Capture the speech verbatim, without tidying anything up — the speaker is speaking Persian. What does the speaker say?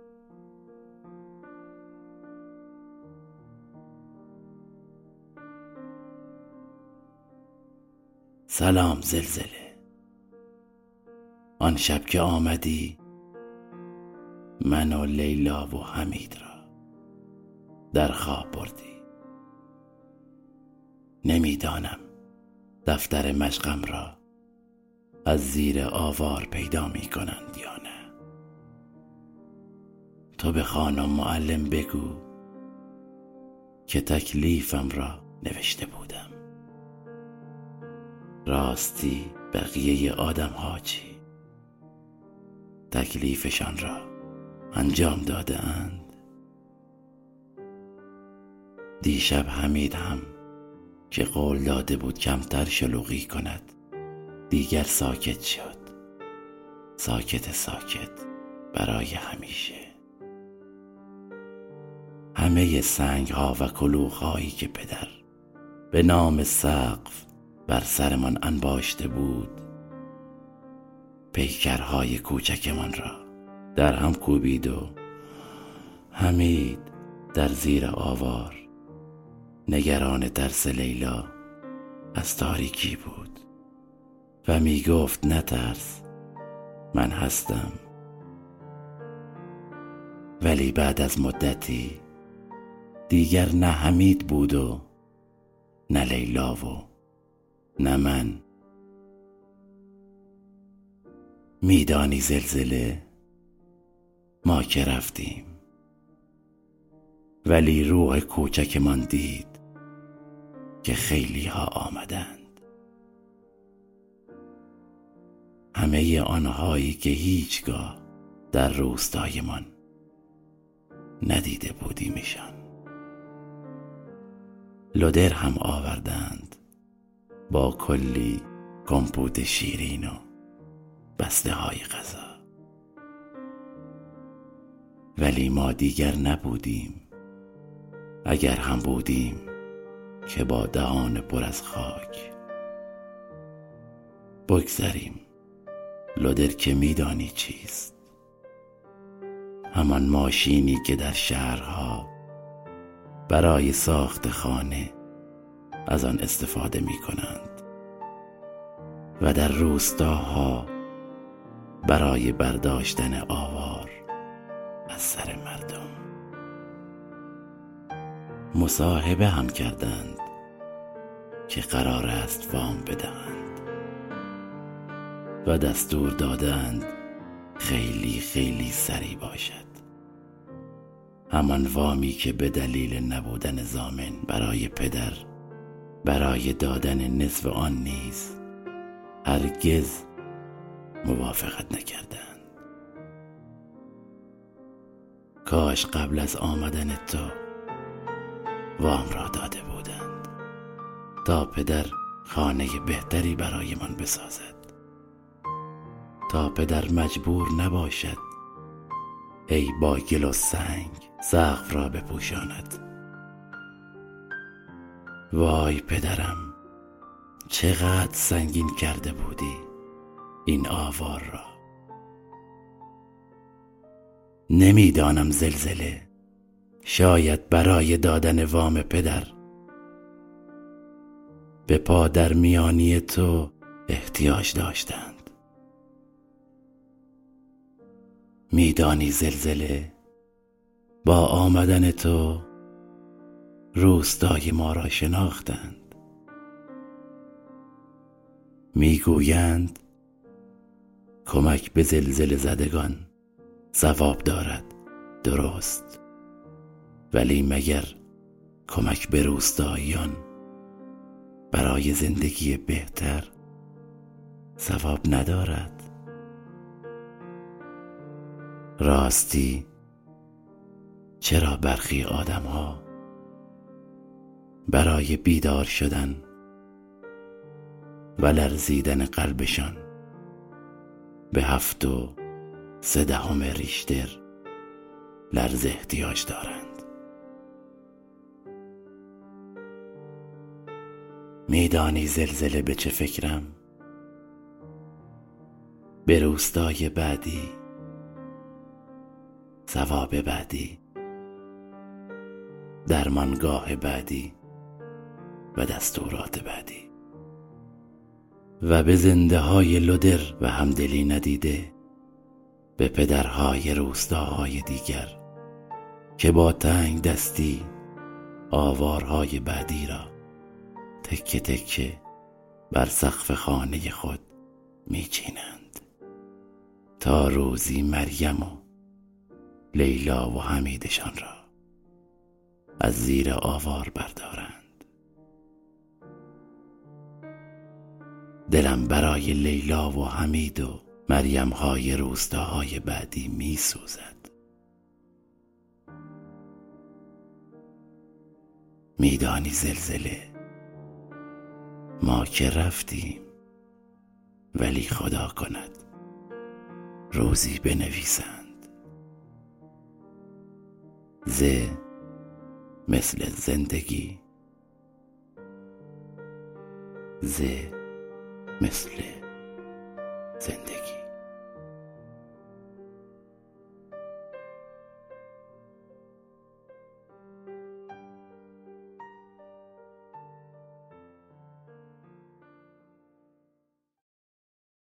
سلام زلزله. آن شب که آمدی من و لیلا و حمید را در خواب بردی. نمیدانم دفتر مشقم را از زیر آوار پیدا می کنند یا نه. تو به خانم معلم بگو که تکلیفم را نوشته بودم. راستی بقیه آدم ها چی؟ تکلیفشان را انجام داده اند؟ دیشب حمید هم که قول داده بود کمتر شلوغی کند دیگر ساکت شد. ساکت ساکت برای همیشه. همه سنگ ها و کلوخ هایی که پدر به نام سقف بر سرمان انباشته بود پیکرهای کوچکمان را در هم کوبید و حمید در زیر آوار نگران ترس لیلا از تاریکی بود و می گفت نترس، من هستم. ولی بعد از مدتی دیگر نه حمید بود و نه لیلا و نه من. میدانی زلزله، ما که رفتیم ولی روح کوچکمان دید که خیلی ها آمدند. همه آنهایی که هیچگاه در روستایمان ندیده بودیمشان. لودر هم آوردند با کلی کمپوت شیرین و بسته های غذا. ولی ما دیگر نبودیم. اگر هم بودیم که با دهان پر از خاک. بگذریم. لودر که میدانی چیست؟ همان ماشینی که در شهرها برای ساخت خانه از آن استفاده می کنند و در روستاها برای برداشتن آوار از سر مردم. مصاحبه هم کردند که قرار است وام بدهند و دستور دادند خیلی خیلی سریع باشد. همان وامی که به دلیل نبودن ضامن برای پدر برای دادن نصف آن نیز هرگز موافقت نکردند. کاش قبل از آمدن تو وام را داده بودند تا پدر خانه بهتری برایمان بسازد، تا پدر مجبور نباشد ای با گل و سنگ سقف را بپوشاند. وای پدرم، چقدر سنگین کرده بودی این آوار را. نمیدانم زلزله، شاید برای دادن وام پدر به پادر میانی تو احتیاج داشتند. میدانی زلزله، با آمدن تو روستای ما را شناختند. میگویند کمک به زلزله زدگان ثواب دارد، درست، ولی مگر کمک به روستاییان برای زندگی بهتر ثواب ندارد؟ راستی چرا برخی آدم ها برای بیدار شدن و لرزیدن قلبشان به هفت و سه دهم ریشتر لرز احتیاج دارند؟ میدانی زلزله به چه فکرم؟ به روستای بعدی ثواب بعدی، درمانگاه بعدی و دستورات بعدی. و به زنده های لدر و همدلی ندیده، به پدرهای روستاهای دیگر که با تنگ دستی آوارهای بعدی را تکه تکه بر سقف خانه خود میچینند تا روزی مریم و لیلا و حمیدشان را از زیر آوار بردارند. دلم برای لیلا و حمید و مریم های روستاهای بعدی می سوزد. میدانی زلزله، ما که رفتیم، ولی خدا کند روزی بنویسند. ز مثل زندگی، ز مثل زندگی.